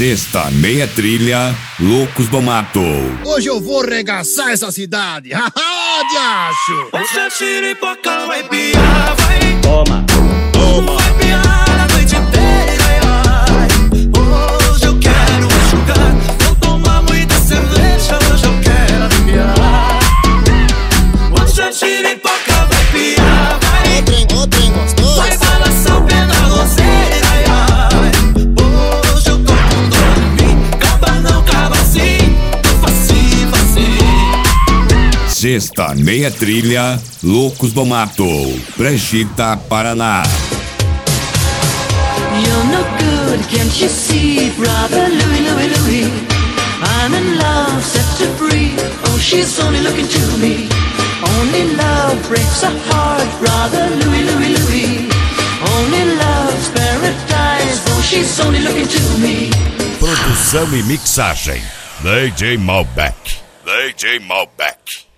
Sexta, meia trilha, Loucos do Mato. Hoje eu vou regaçar essa cidade. Haha, diacho! Essa xiripoca vai piar, vai. Toma, toma. Vai piar a noite inteira, ai. Hoje eu quero enxugar. Vou tomar muita cerveja, hoje eu quero aliviar. Hoje a xiripoca vai piar, vai. Ô trem gostoso. Vai balançar o pé na roseira, ai, ai. Hoje eu tô com dor em mim. Caba não, caba sim. Facinho, facinho. Sexta, meia trilha, Loucos do Mato, Pranchita, Paraná. You're no good, can't you see, brother Louie, Louie, Louie? I'm in love, set to free. Oh, she's only looking to me. Only love breaks a heart, brother Louie, Louie, Louie. Only love's paradise. Oh, she's only looking to me. Produção e mixagem, DJ Malbec. DJ Malbec.